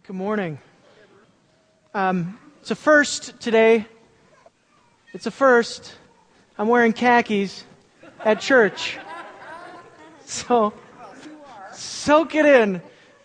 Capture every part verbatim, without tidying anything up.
Good morning. Um, it's a first today. It's a first. I'm wearing khakis at church. So, soak it in.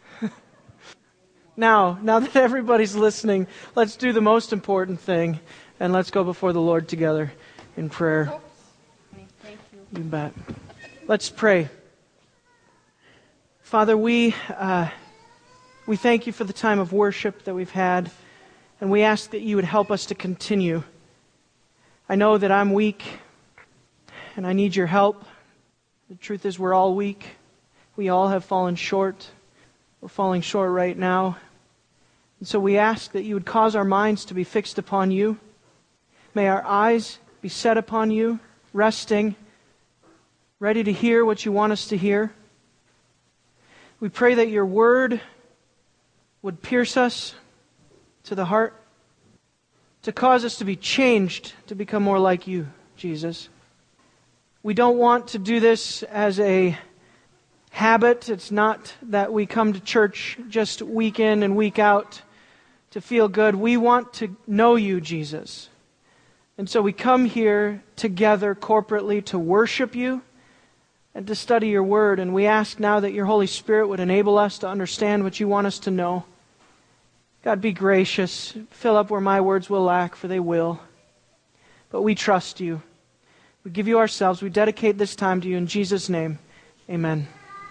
Now, now that everybody's listening, let's do the most important thing, and let's go before the Lord together in prayer. Thank you. You bet. Let's pray. Father, we uh, we thank you for the time of worship that we've had, and we ask that you would help us to continue. I know that I'm weak, and I need your help. The truth is we're all weak. We all have fallen short. We're falling short right now. And so we ask that you would cause our minds to be fixed upon you. May our eyes be set upon you, resting, ready to hear what you want us to hear. We pray that your word would pierce us to the heart, to cause us to be changed, to become more like you, Jesus. We don't want to do this as a habit. It's not that we come to church just week in and week out to feel good. We want to know you, Jesus. And so we come here together corporately to worship you and to study your word. And we ask now that your Holy Spirit would enable us to understand what you want us to know. God, be gracious. Fill up where my words will lack, for they will. But we trust you. We give you ourselves. We dedicate this time to you in Jesus' name. Amen.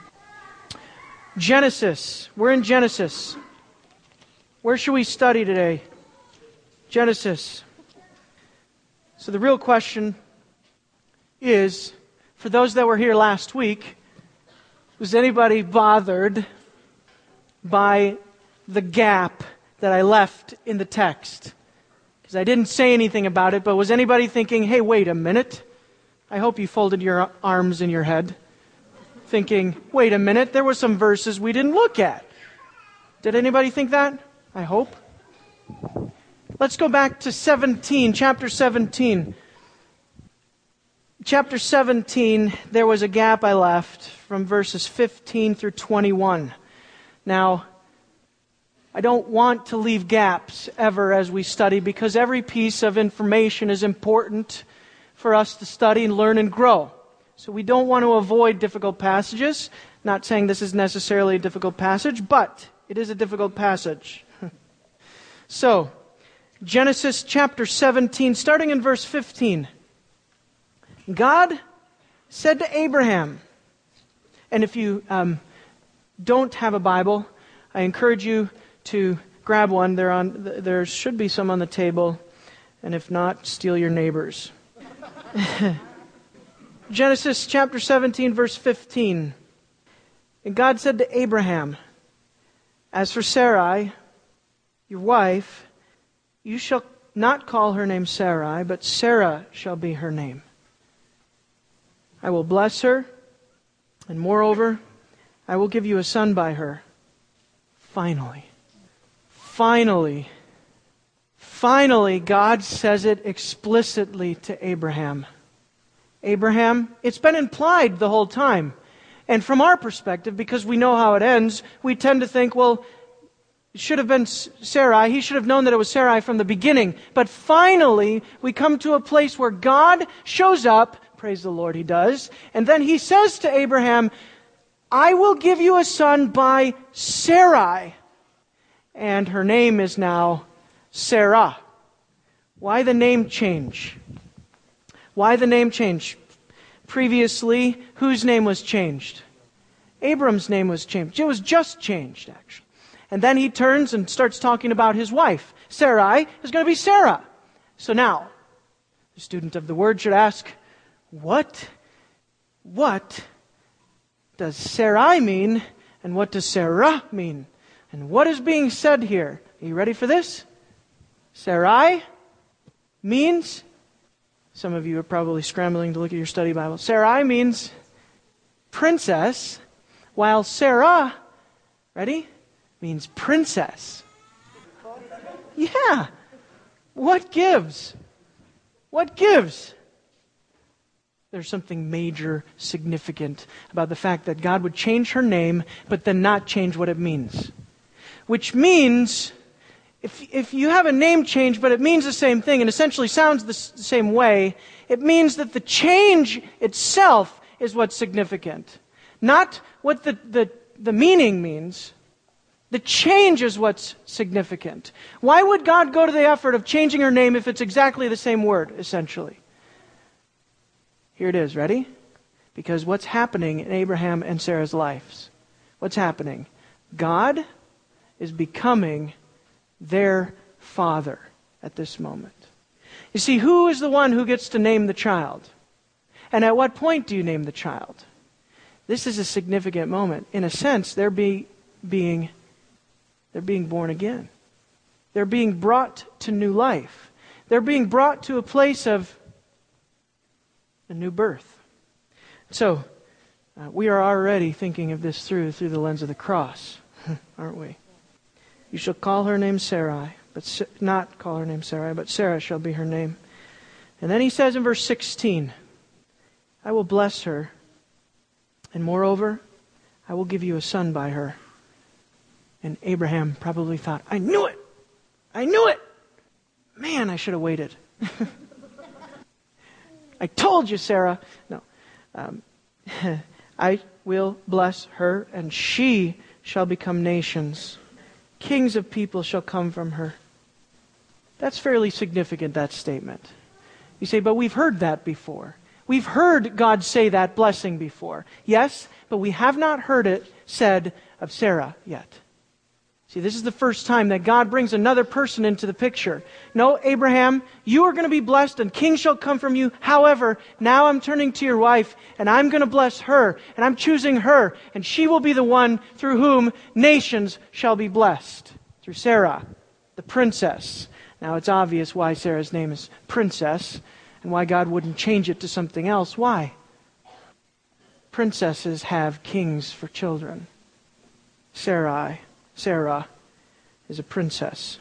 Genesis. We're in Genesis. Where should we study today? Genesis. So the real question is, for those that were here last week, was anybody bothered by the gap that I left in the text? Because I didn't say anything about it, but was anybody thinking, hey, wait a minute? I hope you folded your arms in your head, thinking, wait a minute, there were some verses we didn't look at. Did anybody think that? I hope. Let's go back to seventeen, chapter seventeen. Chapter seventeen, there was a gap I left from verses fifteen through twenty-one. Now, I don't want to leave gaps ever as we study, because every piece of information is important for us to study and learn and grow. So we don't want to avoid difficult passages. Not saying this is necessarily a difficult passage, but it is a difficult passage. So, Genesis chapter seventeen, starting in verse fifteen. God said to Abraham, and if you um, don't have a Bible, I encourage you to grab one. There on there should be some on the table, and if not, steal your neighbor's. Genesis chapter seventeen, verse fifteen. And God said to Abraham, as for Sarai, your wife, you shall not call her name Sarai, but Sarah shall be her name. I will bless her, and moreover, I will give you a son by her. Finally, finally, finally, God says it explicitly to Abraham. Abraham, it's been implied the whole time. And from our perspective, because we know how it ends, we tend to think, well, it should have been Sarai. He should have known that it was Sarai from the beginning. But finally, we come to a place where God shows up. Praise the Lord, He does. And then He says to Abraham, I will give you a son by Sarai. And her name is now Sarah. Why the name change? Why the name change? Previously, whose name was changed? Abram's name was changed. It was just changed, actually. And then he turns and starts talking about his wife. Sarai is going to be Sarah. So now, the student of the Word should ask, what, what does Sarai mean, and what does Sarah mean? And what is being said here? Are you ready for this? Sarai means, some of you are probably scrambling to look at your study Bible. Sarai means princess, while Sarah, ready, means princess. Yeah. What gives? What gives? There's something major, significant about the fact that God would change her name, but then not change what it means. which means, if, if you have a name change, but it means the same thing and essentially sounds the, s- the same way, it means that the change itself is what's significant. Not what the, the, the meaning means. The change is what's significant. Why would God go to the effort of changing her name if it's exactly the same word, essentially? Here it is, ready? Because what's happening in Abraham and Sarah's lives? What's happening? God is becoming their father at this moment. You see, who is the one who gets to name the child? And at what point do you name the child? This is a significant moment. In a sense, they're be, being, they're being born again. They're being brought to new life. They're being brought to a place of a new birth. So, uh, we are already thinking of this through through the lens of the cross, aren't we? You shall call her name Sarai, but Sa- not call her name Sarai, but Sarah shall be her name. And then he says in verse sixteen, I will bless her, and moreover, I will give you a son by her. And Abraham probably thought, I knew it! I knew it! Man, I should have waited. I told you, Sarah. No. Um, I will bless her, and she shall become nations. Kings of people shall come from her. That's fairly significant, that statement. You say, but we've heard that before. We've heard God say that blessing before. Yes, but we have not heard it said of Sarah yet. See, this is the first time that God brings another person into the picture. No, Abraham, you are going to be blessed and kings shall come from you. However, now I'm turning to your wife and I'm going to bless her and I'm choosing her and she will be the one through whom nations shall be blessed. Through Sarah, the princess. Now it's obvious why Sarah's name is princess and why God wouldn't change it to something else. Why? Princesses have kings for children. Sarai. Sarah is a princess.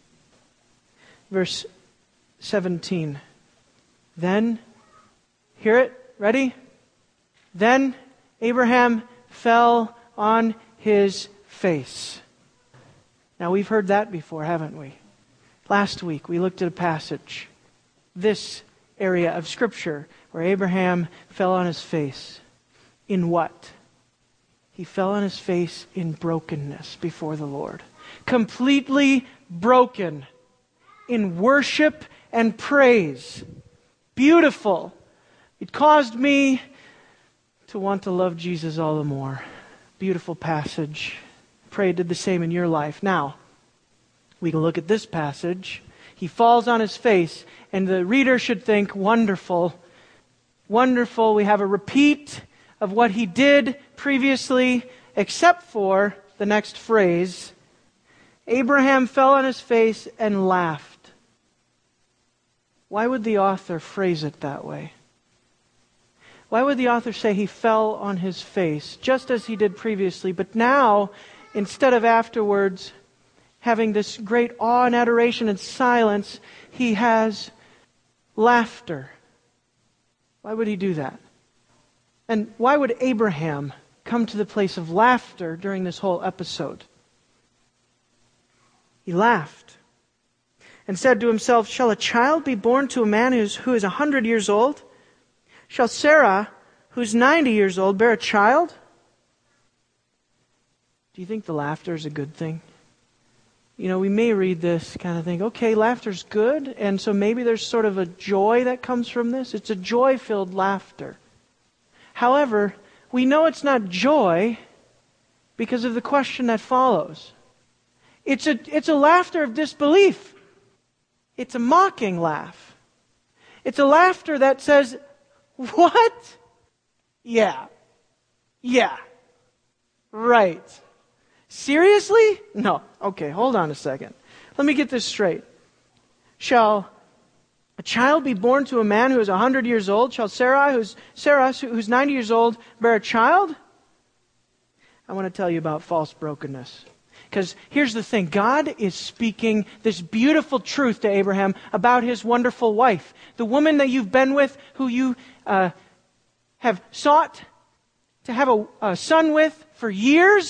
Verse seventeen. Then, hear it? Ready? Then Abraham fell on his face. Now we've heard that before, haven't we? Last week we looked at a passage, this area of Scripture, where Abraham fell on his face. In what? He fell on his face in brokenness before the Lord. Completely broken in worship and praise. Beautiful. It caused me to want to love Jesus all the more. Beautiful passage. Pray it did the same in your life. Now, we can look at this passage. He falls on his face, and the reader should think, wonderful. Wonderful. We have a repeat of what he did previously, except for the next phrase. Abraham fell on his face and laughed. Why would the author phrase it that way? Why would the author say he fell on his face, just as he did previously, but now, instead of afterwards having this great awe and adoration and silence, he has laughter? Why would he do that? And why would Abraham come to the place of laughter during this whole episode? He laughed and said to himself, shall a child be born to a man who's, who is a hundred years old? Shall Sarah, who's ninety years old, bear a child? Do you think the laughter is a good thing? You know, we may read this kind of think, okay, laughter's good, and so maybe there's sort of a joy that comes from this. It's a joy-filled laughter. However, we know it's not joy because of the question that follows. It's a, it's a laughter of disbelief. It's a mocking laugh. It's a laughter that says, what? Yeah. Yeah. Right. Seriously? No. Okay, hold on a second. Let me get this straight. Shall a child be born to a man who is a hundred years old? Shall Sarah, who's Sarah, who's ninety years old, bear a child? I want to tell you about false brokenness. Because here's the thing. God is speaking this beautiful truth to Abraham about his wonderful wife. The woman that you've been with, who you uh, have sought to have a, a son with for years.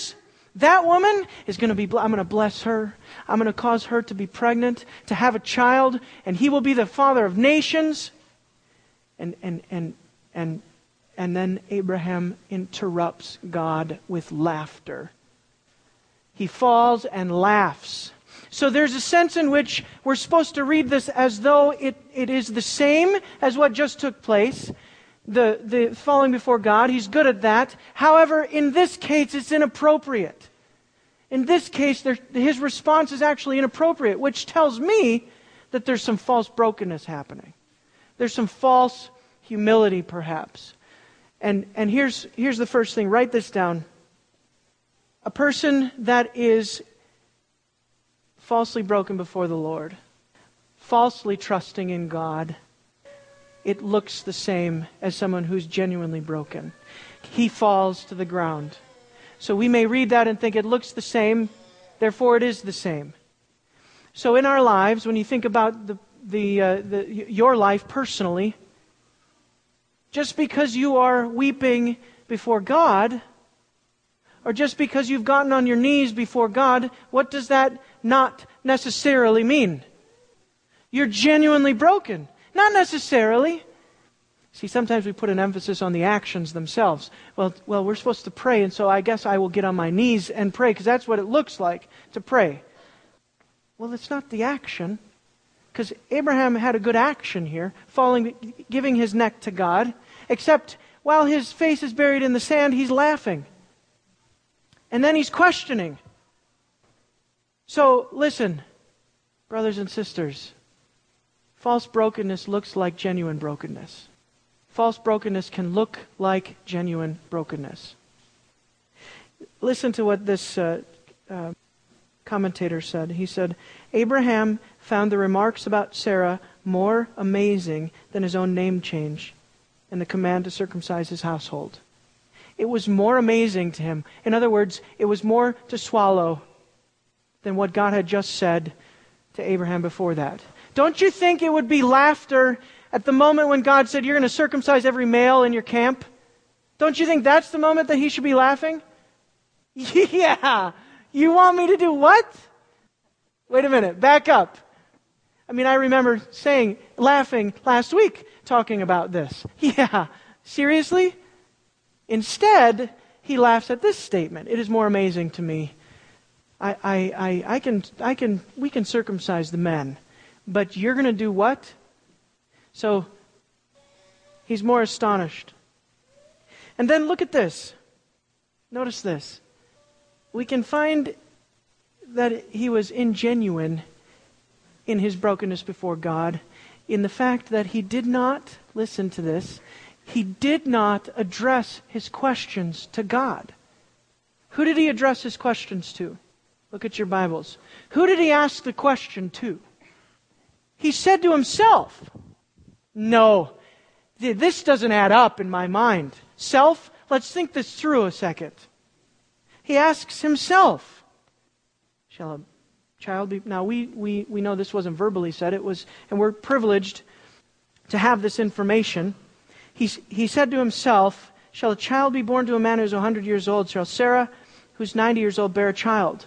That woman is going to be, I'm going to bless her. I'm going to cause her to be pregnant, to have a child, and he will be the father of nations. And, and, and, and, and then Abraham interrupts God with laughter. He falls and laughs. So there's a sense in which we're supposed to read this as though it, it is the same as what just took place. The, the falling before God, he's good at that. However, in this case, it's inappropriate. In this case, there, his response is actually inappropriate, which tells me that there's some false brokenness happening. There's some false humility, perhaps. And, and here's, here's the first thing. Write this down. A person that is falsely broken before the Lord, falsely trusting in God, it looks the same as someone who's genuinely broken. He falls to the ground. So we may read that and think it looks the same, therefore it is the same. So in our lives, when you think about the, the, uh, the your life personally, just because you are weeping before God, or just because you've gotten on your knees before God, what does that not necessarily mean? You're genuinely broken. Not necessarily. See, sometimes we put an emphasis on the actions themselves. Well, well, we're supposed to pray, and so I guess I will get on my knees and pray, because that's what it looks like to pray. Well, it's not the action, because Abraham had a good action here, falling, giving his neck to God, except while his face is buried in the sand, he's laughing. And then he's questioning. So, listen, brothers and sisters, false brokenness looks like genuine brokenness. False brokenness can look like genuine brokenness. Listen to what this uh, uh, commentator said. He said, Abraham found the remarks about Sarah more amazing than his own name change and the command to circumcise his household. It was more amazing to him. In other words, it was more to swallow than what God had just said to Abraham before that. Don't you think it would be laughter at the moment when God said, you're going to circumcise every male in your camp? Don't you think that's the moment that he should be laughing? Yeah. You want me to do what? Wait a minute. Back up. I mean, I remember saying, laughing last week, talking about this. Yeah. Seriously? Instead, he laughs at this statement. It is more amazing to me. I, I, I, I can, I can, we can circumcise the men, but you're going to do what? So, he's more astonished. And then look at this. Notice this. We can find that he was ingenuine in his brokenness before God in the fact that he did not, listen to this, he did not address his questions to God. Who did he address his questions to? Look at your Bibles. Who did he ask the question to? He said to himself, no, this doesn't add up in my mind. Self, let's think this through a second. He asks himself, shall a child be... Now, we, we, we know this wasn't verbally said. It was, and we're privileged to have this information. He, he said to himself, shall a child be born to a man who's one hundred years old? Shall Sarah, who's ninety years old, bear a child?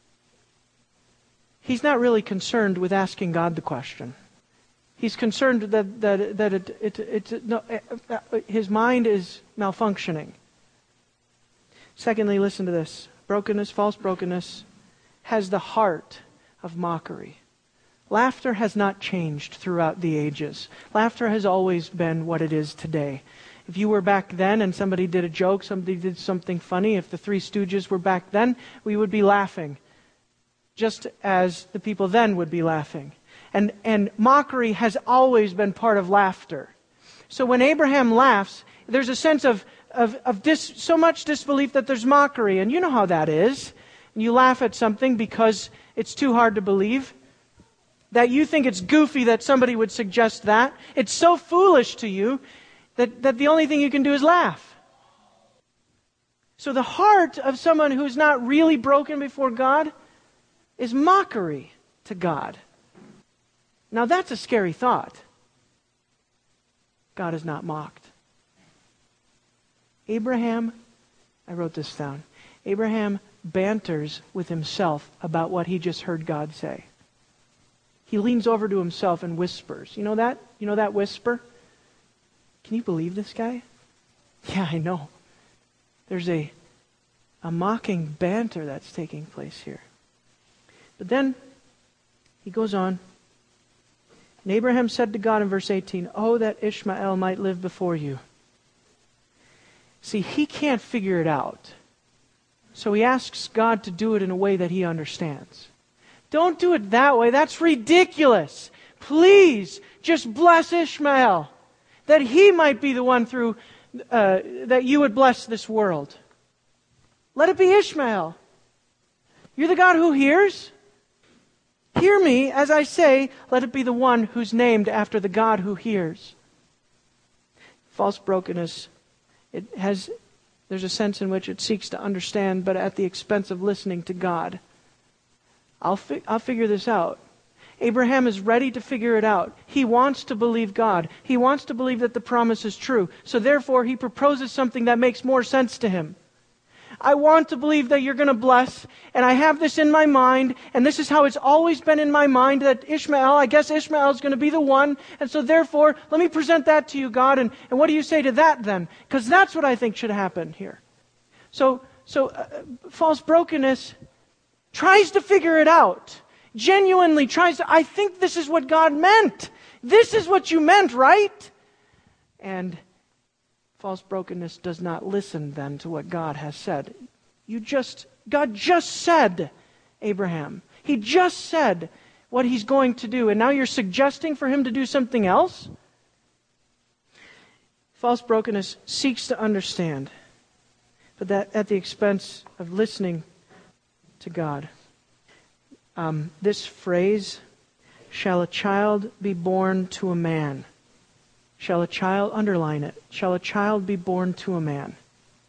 He's not really concerned with asking God the question. He's concerned that that that it, it, it, it no, his mind is malfunctioning. Secondly, listen to this. Brokenness, false brokenness, has the heart of mockery. Laughter has not changed throughout the ages. Laughter has always been what it is today. If you were back then and somebody did a joke, somebody did something funny, if the Three Stooges were back then, we would be laughing. Just as the people then would be laughing. And, and mockery has always been part of laughter. So when Abraham laughs, there's a sense of, of, of dis, so much disbelief that there's mockery. And you know how that is. And you laugh at something because it's too hard to believe. That you think it's goofy that somebody would suggest that. It's so foolish to you that, that the only thing you can do is laugh. So the heart of someone who's not really broken before God is mockery to God. Now that's a scary thought. God is not mocked. Abraham, I wrote this down. Abraham banters with himself about what he just heard God say. He leans over to himself and whispers. You know that? You know that whisper? Can you believe this guy? Yeah, I know. There's a, a mocking banter that's taking place here. But then he goes on. And Abraham said to God in verse eighteen, "Oh, that Ishmael might live before you." See, he can't figure it out. So he asks God to do it in a way that he understands. Don't do it that way. That's ridiculous. Please, just bless Ishmael, that he might be the one through, uh, that you would bless this world. Let it be Ishmael. You're the God who hears. Hear me as I say, let it be the one who's named after the God who hears. False brokenness, it has, there's a sense in which it seeks to understand, but at the expense of listening to God. I'll, fi- I'll figure this out. Abraham is ready to figure it out. He wants to believe God. He wants to believe that the promise is true. So therefore, he proposes something that makes more sense to him. I want to believe that you're going to bless, and I have this in my mind, and this is how it's always been in my mind, that Ishmael, I guess Ishmael is going to be the one, and so therefore, let me present that to you, God, and, and what do you say to that then? Because that's what I think should happen here. So, so uh, false brokenness tries to figure it out, genuinely tries to, I think this is what God meant. This is what you meant, right? And false brokenness does not listen then to what God has said. You just, God just said, Abraham. He just said what he's going to do, and now you're suggesting for him to do something else? False brokenness seeks to understand, but that at the expense of listening to God. Um, this phrase, shall a child be born to a man? Shall a child, underline it, shall a child be born to a man?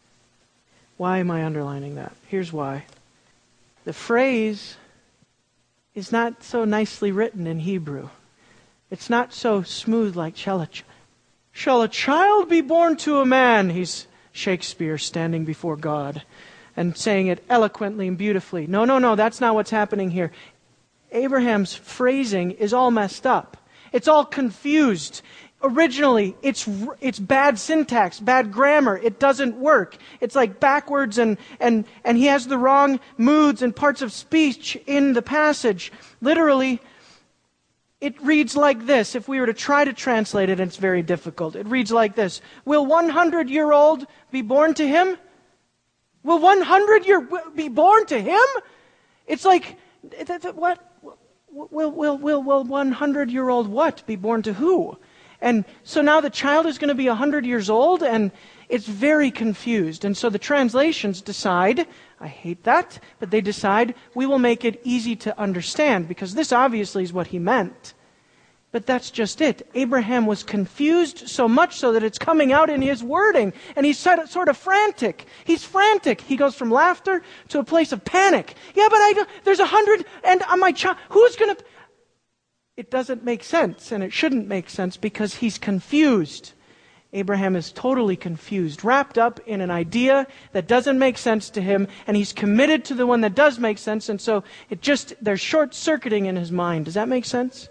Why am I underlining that? Here's why. The phrase is not so nicely written in Hebrew. It's not so smooth like, shall a, ch- shall a child be born to a man? He's Shakespeare standing before God and saying it eloquently and beautifully. No, no, no, that's not what's happening here. Abraham's phrasing is all messed up. It's all confused. Originally, it's it's bad syntax, bad grammar. It doesn't work. It's like backwards, and, and, and he has the wrong moods and parts of speech in the passage. Literally, it reads like this. If we were to try to translate it, it's very difficult. It reads like this. Will one hundred-year-old be born to him? Will one hundred-year be born to him? It's like, what? Will, will, will, will one hundred-year-old what be born to who? And so now the child is going to be one hundred years old, and it's very confused. And so the translations decide, I hate that, but they decide, we will make it easy to understand, because this obviously is what he meant. But that's just it. Abraham was confused so much so that it's coming out in his wording, and he's sort of frantic. He's frantic. He goes from laughter to a place of panic. Yeah, but I don't, there's a hundred, and on my child, who's going to... It doesn't make sense, and it shouldn't make sense because he's confused. Abraham is totally confused, wrapped up in an idea that doesn't make sense to him, and he's committed to the one that does make sense, and so it just, there's short-circuiting in his mind. Does that make sense?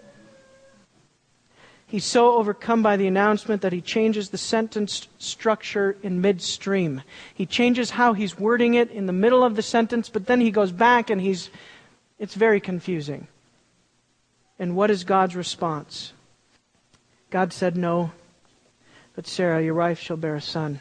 He's so overcome by the announcement that he changes the sentence structure in midstream. He changes how he's wording it in the middle of the sentence, but then he goes back and he's, it's very confusing. And what is God's response? God said, no, but Sarah, your wife, shall bear a son,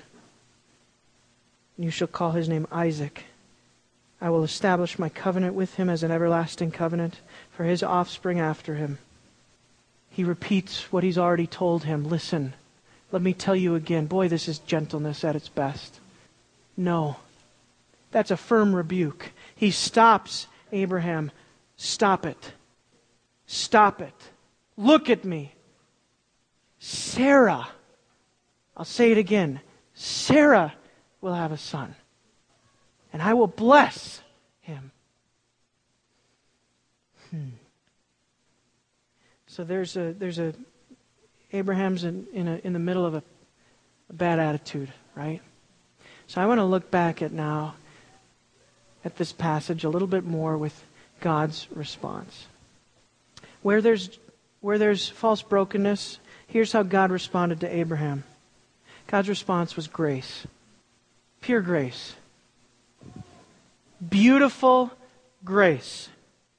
and you shall call his name Isaac. I will establish my covenant with him as an everlasting covenant for his offspring after him. He repeats what he's already told him. Listen, let me tell you again. Boy, this is gentleness at its best. No, that's a firm rebuke. He stops Abraham. Stop it. Stop it. Look at me. Sarah, I'll say it again, Sarah will have a son, and I will bless him. Hmm. So there's a there's a Abraham's in in, a, in the middle of a, a bad attitude, right? So I want to look back at now at this passage a little bit more with God's response. Where there's, where there's false brokenness, here's how God responded to Abraham. God's response was grace. Pure grace. Beautiful grace.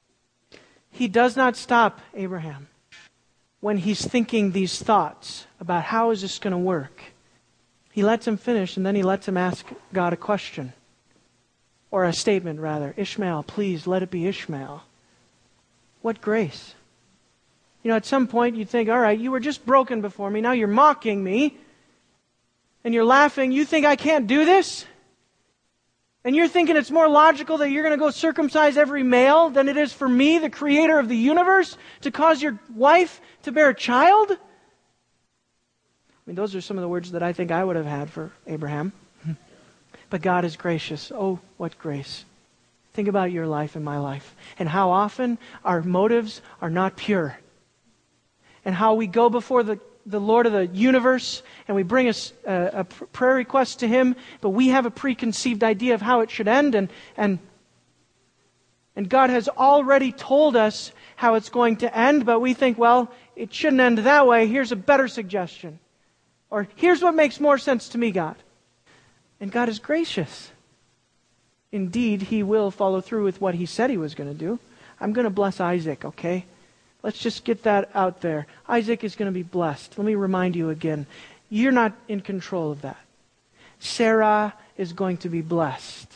He does not stop Abraham when he's thinking these thoughts about how is this going to work. He lets him finish, and then he lets him ask God a question. Or a statement, rather. Ishmael, please let it be Ishmael. What grace. You know, at some point you'd think, all right, you were just broken before me. Now you're mocking me. And you're laughing. You think I can't do this? And you're thinking it's more logical that you're going to go circumcise every male than it is for me, the creator of the universe, to cause your wife to bear a child? I mean, those are some of the words that I think I would have had for Abraham. But God is gracious. Oh, what grace. Think about your life and my life, and how often our motives are not pure. And how we go before the, the Lord of the universe, and we bring a, a, a prayer request to Him, but we have a preconceived idea of how it should end, and, and, and God has already told us how it's going to end, but we think, well, it shouldn't end that way. Here's a better suggestion. Or here's what makes more sense to me, God. And God is gracious. Indeed, He will follow through with what He said He was going to do. I'm going to bless Isaac, okay? Let's just get that out there. Isaac is going to be blessed. Let me remind you again. You're not in control of that. Sarah is going to be blessed.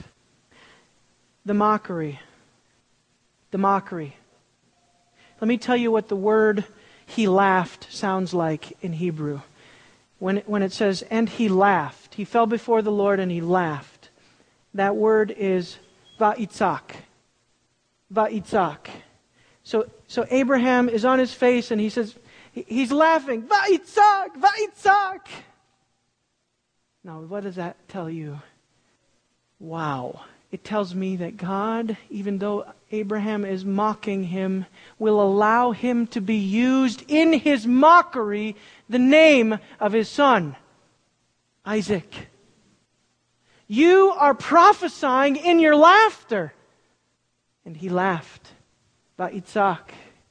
The mockery. The mockery. Let me tell you what the word he laughed sounds like in Hebrew. When it, when it says, and he laughed. He fell before the Lord and he laughed. That word is va'itzak. Va'itzak. So, so Abraham is on his face and he says, he's laughing. Va'itzak! Va'itzak! Now, what does that tell you? Wow. It tells me that God, even though Abraham is mocking him, will allow him to be used in his mockery, the name of his son, Isaac. You are prophesying in your laughter. And he laughed. Va'itzak.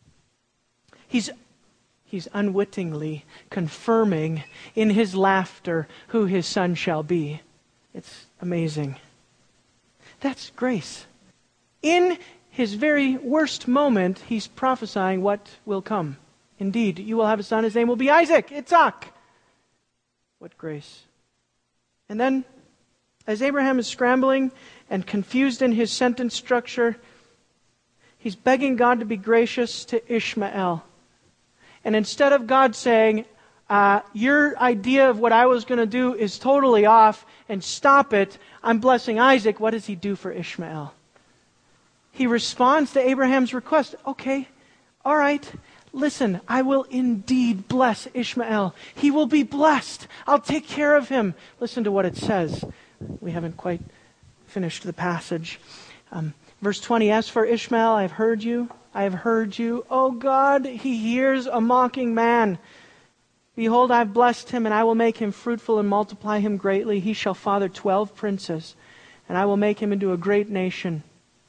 He's, he's unwittingly confirming in his laughter who his son shall be. It's amazing. That's grace. In his very worst moment, he's prophesying what will come. Indeed, you will have a son, his name will be Isaac, Itzhak. What grace. And then, as Abraham is scrambling and confused in his sentence structure, he's begging God to be gracious to Ishmael. And instead of God saying, uh, your idea of what I was going to do is totally off, and stop it, I'm blessing Isaac, what does he do for Ishmael? He responds to Abraham's request. Okay, all right, listen, I will indeed bless Ishmael. He will be blessed. I'll take care of him. Listen to what it says. We haven't quite finished the passage. Um, verse twenty, as for Ishmael, I have heard you. I have heard you. Oh God, he hears a mocking man. Behold, I have blessed him, and I will make him fruitful and multiply him greatly. He shall father twelve princes, and I will make him into a great nation.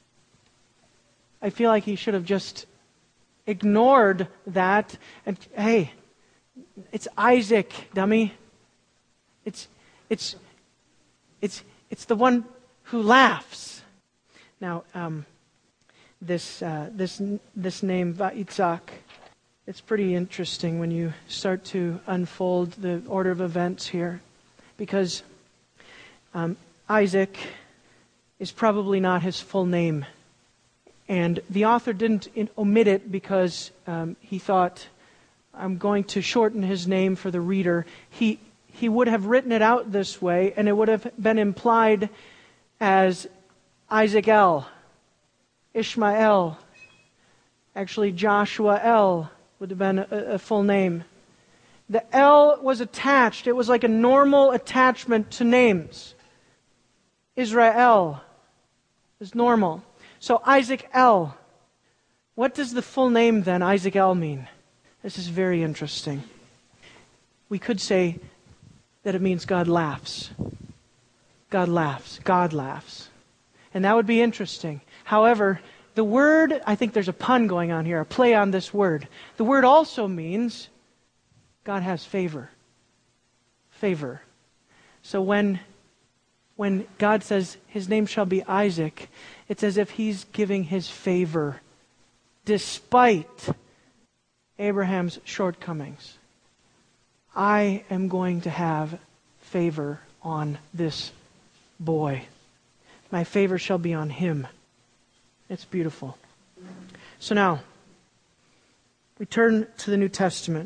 I feel like he should have just ignored that. And hey, it's Isaac, dummy. It's it's it's it's the one who laughs. Now, um, this uh, this this name Va'itzak. It's pretty interesting when you start to unfold the order of events here, because um, Isaac is probably not his full name. And the author didn't in- omit it because um, he thought, I'm going to shorten his name for the reader. He, he would have written it out this way, and it would have been implied as Isaac El, Ishmael, actually Joshua El. Would have been a, a full name. The L was attached. It was like a normal attachment to names. Israel is normal. So Isaac El. What does the full name then, Isaac El, mean? This is very interesting. We could say that it means God laughs. God laughs. God laughs. And that would be interesting. However, the word, I think there's a pun going on here, a play on this word. The word also means God has favor. Favor. So when, when God says his name shall be Isaac, it's as if he's giving his favor despite Abraham's shortcomings. I am going to have favor on this boy. My favor shall be on him. It's beautiful. So now, we turn to the New Testament.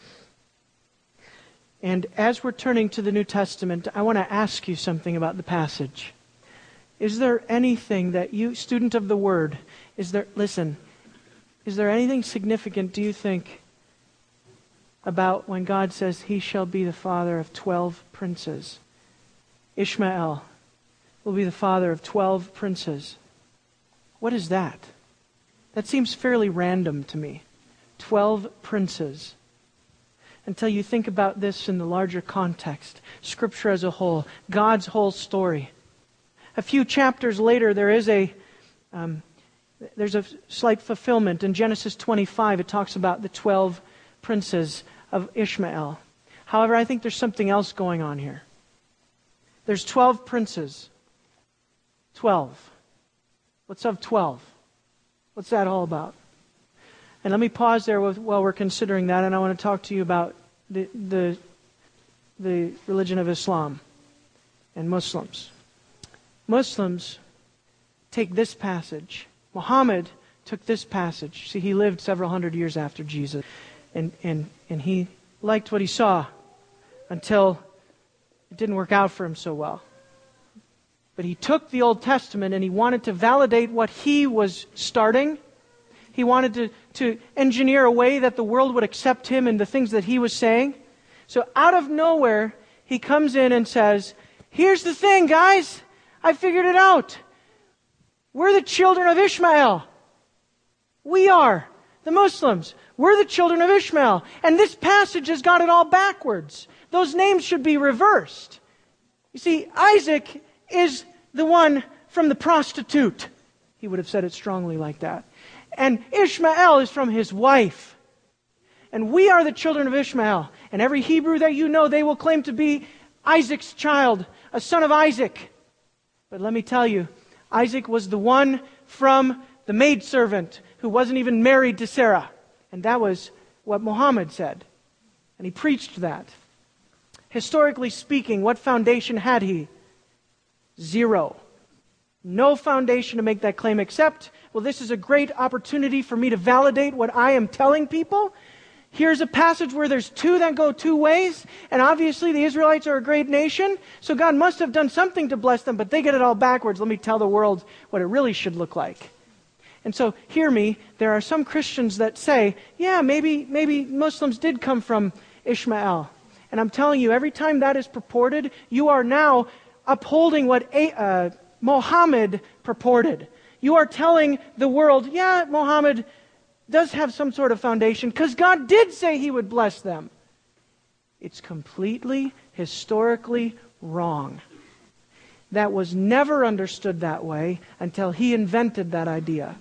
And as we're turning to the New Testament, I want to ask you something about the passage. Is there anything that you, student of the Word, is there, listen, is there anything significant, do you think, about when God says he shall be the father of twelve princes? Ishmael will be the father of twelve princes. What is that? That seems fairly random to me. Twelve princes. Until you think about this in the larger context, Scripture as a whole, God's whole story. A few chapters later, there is a um, there's a slight fulfillment. In Genesis twenty-five, it talks about the twelve princes of Ishmael. However, I think there's something else going on here. There's twelve princes. Twelve. What's of twelve? What's that all about? And let me pause there while we're considering that, and I want to talk to you about the, the, the religion of Islam and Muslims. Muslims take this passage. Muhammad took this passage. See, he lived several hundred years after Jesus, and, and, and he liked what he saw until it didn't work out for him so well. But he took the Old Testament and he wanted to validate what he was starting. He wanted to, to engineer a way that the world would accept him and the things that he was saying. So out of nowhere, he comes in and says, here's the thing, guys. I figured it out. We're the children of Ishmael. We are. The Muslims. We're the children of Ishmael. And this passage has got it all backwards. Those names should be reversed. You see, Isaac is the one from the prostitute. He would have said it strongly like that. And Ishmael is from his wife. And we are the children of Ishmael. And every Hebrew that you know, they will claim to be Isaac's child, a son of Isaac. But let me tell you, Isaac was the one from the maidservant who wasn't even married to Sarah. And that was what Muhammad said. And he preached that. Historically speaking, what foundation had he? Zero. No foundation to make that claim except, well, this is a great opportunity for me to validate what I am telling people. Here's a passage where there's two that go two ways, and obviously the Israelites are a great nation, so God must have done something to bless them, but they get it all backwards. Let me tell the world what it really should look like. And so, hear me, there are some Christians that say, yeah, maybe, maybe Muslims did come from Ishmael. And I'm telling you, every time that is purported, you are now upholding what uh, Muhammad purported. You are telling the world, yeah, Muhammad does have some sort of foundation because God did say he would bless them. It's completely, historically wrong. That was never understood that way until he invented that idea.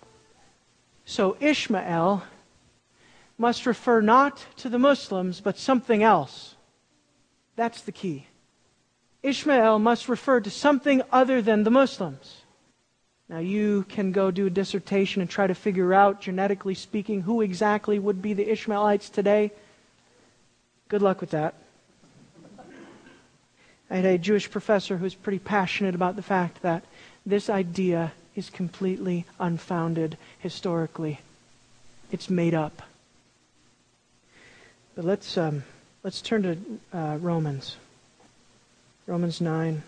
So Ishmael must refer not to the Muslims, but something else. That's the key. Ishmael must refer to something other than the Muslims. Now you can go do a dissertation and try to figure out, genetically speaking, who exactly would be the Ishmaelites today. Good luck with that. I had a Jewish professor who was pretty passionate about the fact that this idea is completely unfounded historically. It's made up. But let's um, let's turn to uh, Romans. Romans nine.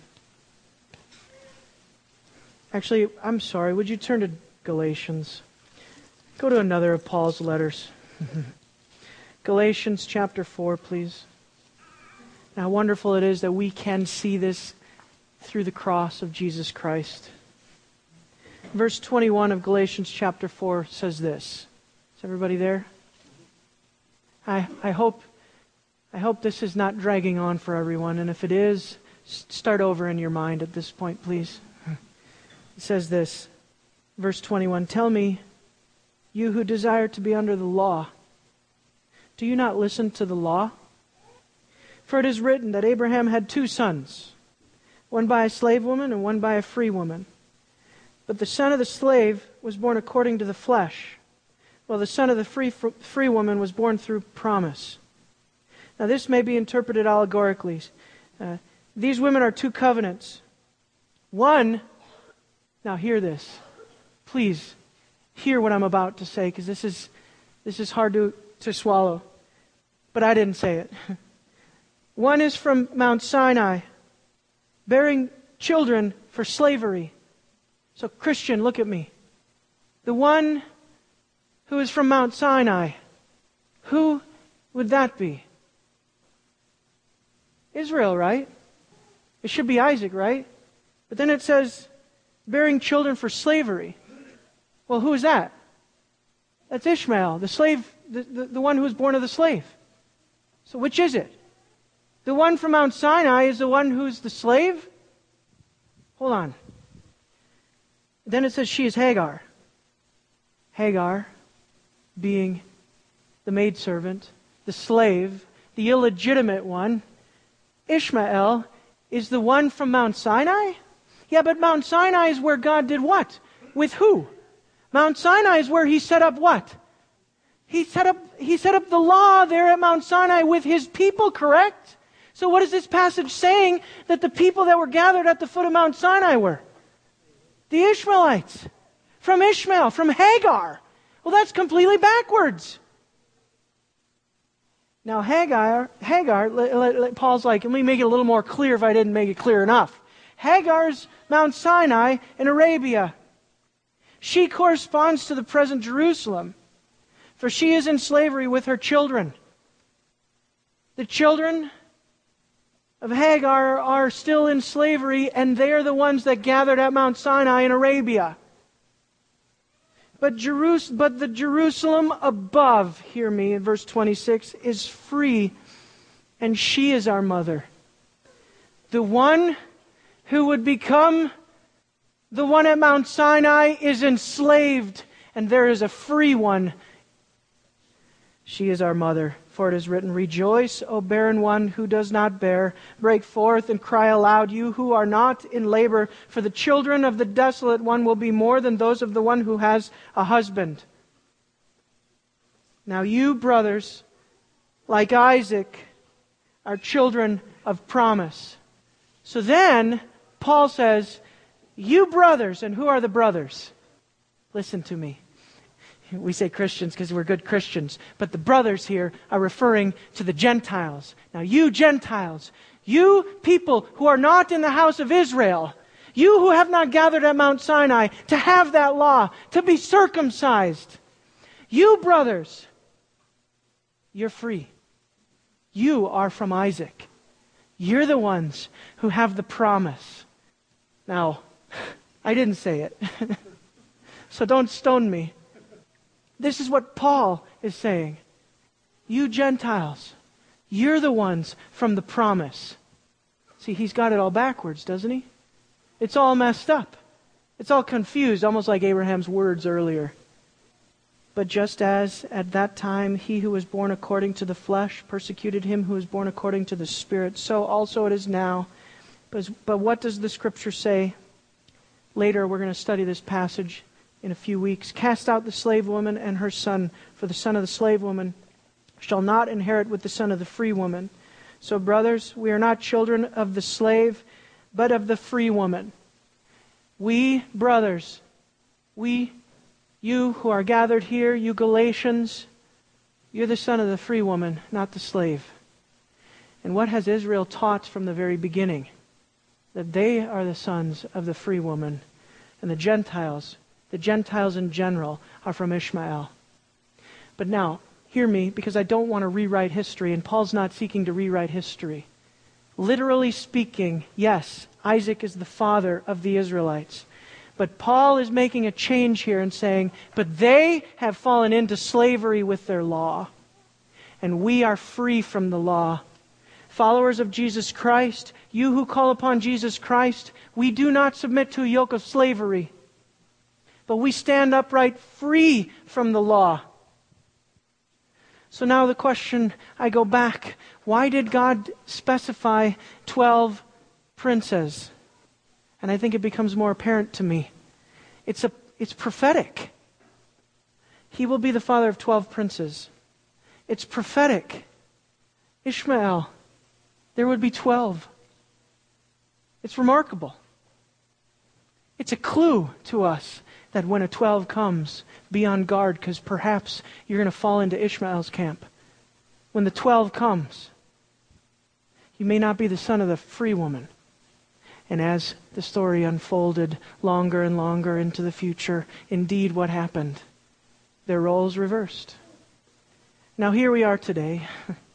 Actually, I'm sorry, would you turn to Galatians? Go to another of Paul's letters. Galatians chapter four, please. And how wonderful it is that we can see this through the cross of Jesus Christ. Verse twenty-one of Galatians chapter four says this. Is everybody there? I, I hope I hope this is not dragging on for everyone, and if it is, start over in your mind at this point, please. It says this, verse twenty-one, "Tell me, you who desire to be under the law, do you not listen to the law? For it is written that Abraham had two sons, one by a slave woman and one by a free woman. But the son of the slave was born according to the flesh, while the son of the free, free woman was born through promise." Now this may be interpreted allegorically. Uh, these women are two covenants. One, now hear this. Please hear what I'm about to say, because this is this is hard to, to swallow. But I didn't say it. One is from Mount Sinai, bearing children for slavery. So Christian, look at me. The one who is from Mount Sinai, who would that be? Israel, right? It should be Isaac, right? But then it says, bearing children for slavery. Well, who is that? That's Ishmael, the slave, the, the, the one who was born of the slave. So which is it? The one from Mount Sinai is the one who's the slave? Hold on. Then it says she is Hagar. Hagar being the maidservant, the slave, the illegitimate one. Ishmael is the one from Mount Sinai? Yeah, but Mount Sinai is where God did what? With who? Mount Sinai is where He set up what? He set up, he set up the law there at Mount Sinai with His people, correct? So what is this passage saying that the people that were gathered at the foot of Mount Sinai were? The Ishmaelites. From Ishmael, from Hagar. Well, that's completely backwards. Now Hagar, Hagar, Paul's like, let me make it a little more clear if I didn't make it clear enough. Hagar's Mount Sinai in Arabia. She corresponds to the present Jerusalem, for she is in slavery with her children. The children of Hagar are still in slavery, and they are the ones that gathered at Mount Sinai in Arabia. But, Jerus- but the Jerusalem above, hear me, in verse twenty-six, is free, and she is our mother. The one who would become the one at Mount Sinai is enslaved, and there is a free one. She is our mother. For it is written, "Rejoice, O barren one who does not bear. Break forth and cry aloud, you who are not in labor. For the children of the desolate one will be more than those of the one who has a husband." Now you, brothers, like Isaac, are children of promise. So then, Paul says, you brothers, and who are the brothers? Listen to me. We say Christians because we're good Christians. But the brothers here are referring to the Gentiles. Now you Gentiles, you people who are not in the house of Israel, you who have not gathered at Mount Sinai to have that law, to be circumcised, you brothers, you're free. You are from Isaac. You're the ones who have the promise. Now, I didn't say it. So don't stone me. This is what Paul is saying. You Gentiles, you're the ones from the promise. See, he's got it all backwards, doesn't he? It's all messed up. It's all confused, almost like Abraham's words earlier. But just as at that time he who was born according to the flesh persecuted him who was born according to the Spirit, so also it is now. But, but what does the Scripture say? Later we're going to study this passage in a few weeks. "Cast out the slave woman and her son, for the son of the slave woman shall not inherit with the son of the free woman. So, brothers, we are not children of the slave, but of the free woman." We, brothers, we, you who are gathered here, you Galatians, you're the son of the free woman, not the slave. And what has Israel taught from the very beginning? That they are the sons of the free woman, and the Gentiles, the Gentiles in general, are from Ishmael. But now, hear me, because I don't want to rewrite history, and Paul's not seeking to rewrite history. Literally speaking, yes, Isaac is the father of the Israelites. But Paul is making a change here and saying, but they have fallen into slavery with their law, and we are free from the law. followers of Jesus Christ, you who call upon Jesus Christ, we do not submit to a yoke of slavery, but we stand upright free from the law. So now the question, I go back, why did God specify twelve princes? And I think it becomes more apparent to me. It's a it's prophetic. He will be the father of twelve princes. It's prophetic. Ishmael, there would be twelve. It's remarkable. It's a clue to us that when a twelve comes, be on guard, because perhaps you're going to fall into Ishmael's camp. When the twelve comes, you may not be the son of the free woman. And as the story unfolded longer and longer into the future, indeed what happened? Their roles reversed. Now here we are today.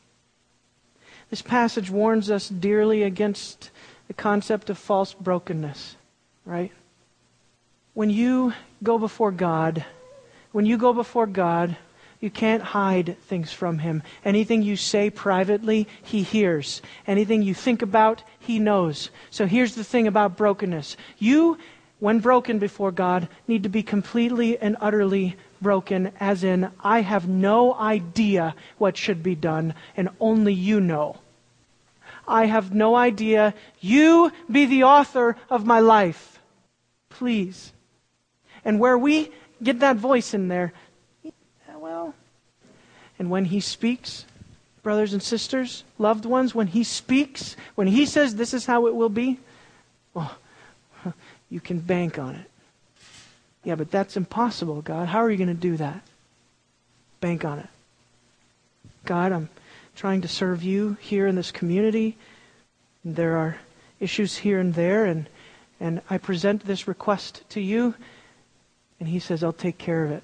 This passage warns us dearly against the concept of false brokenness, right? When you go before God, when you go before God, you can't hide things from Him. Anything you say privately, He hears. Anything you think about, He knows. So here's the thing about brokenness. You, when broken before God, need to be completely and utterly broken, as in, I have no idea what should be done, and only you know. I have no idea. You be the author of my life. Please. And where we get that voice in there, well, and when He speaks, brothers and sisters, loved ones, when He speaks, when He says this is how it will be, well, you can bank on it. Yeah, but that's impossible, God. How are you going to do that? Bank on it. God, I'm trying to serve you here in this community. There are issues here and there, and, and I present this request to you, and He says, I'll take care of it.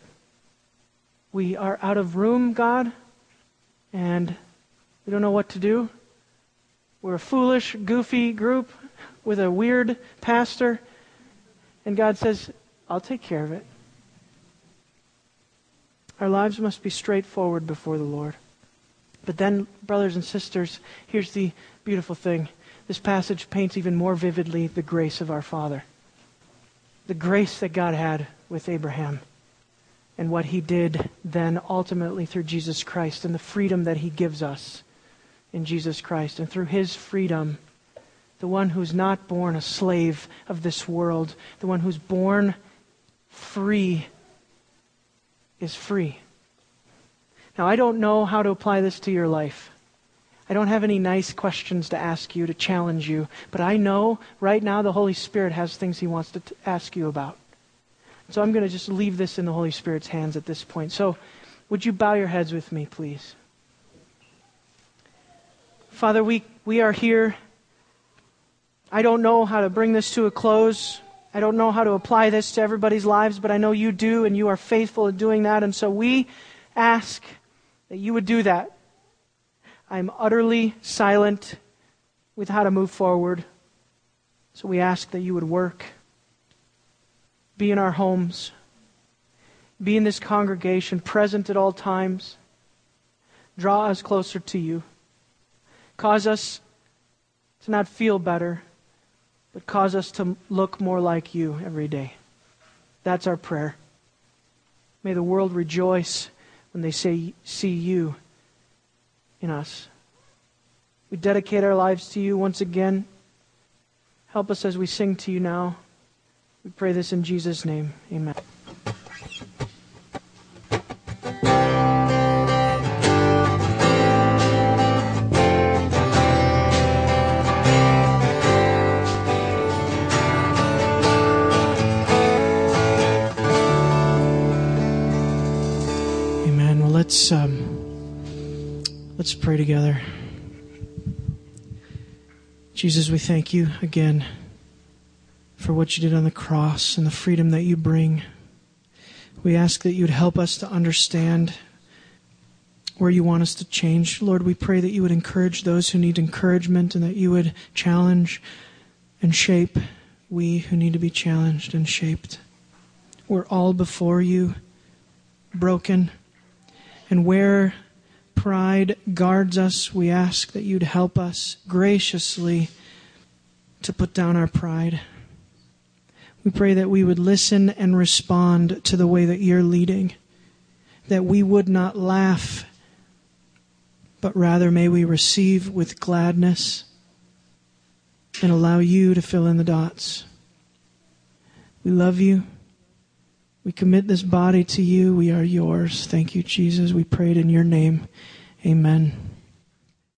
We are out of room, God, and we don't know what to do. We're a foolish, goofy group with a weird pastor, and God says, I'll take care of it. Our lives must be straightforward before the Lord. But then, brothers and sisters, here's the beautiful thing. This passage paints even more vividly the grace of our Father. The grace that God had with Abraham, and what He did then ultimately through Jesus Christ, and the freedom that He gives us in Jesus Christ. And through His freedom, the one who's not born a slave of this world, the one who's born free is free. Now, I don't know how to apply this to your life. I don't have any nice questions to ask you, to challenge you, but I know right now the Holy Spirit has things He wants to t- ask you about. So I'm going to just leave this in the Holy Spirit's hands at this point. So would you bow your heads with me, please? Father, we, we are here. I don't know how to bring this to a close. I don't know how to apply this to everybody's lives, but I know you do, and you are faithful at doing that. And so we ask that you would do that. I'm utterly silent with how to move forward. So we ask that you would work. Be in our homes. Be in this congregation, present at all times. Draw us closer to you. Cause us to not feel better, but cause us to look more like you every day. That's our prayer. May the world rejoice when they say, see you in us. We dedicate our lives to you once again. Help us as we sing to you now. We pray this in Jesus' name. Amen. Amen. Well, let's um, let's pray together. Jesus, we thank you again for what you did on the cross and the freedom that you bring. We ask that you would help us to understand where you want us to change. Lord, we pray that you would encourage those who need encouragement, and that you would challenge and shape we who need to be challenged and shaped. We're all before you, broken, and where pride guards us, we ask that you'd help us graciously to put down our pride. We pray that we would listen and respond to the way that you're leading, that we would not laugh, but rather may we receive with gladness and allow you to fill in the dots. We love you. We commit this body to you. We are yours. Thank you, Jesus. We pray it in your name. Amen.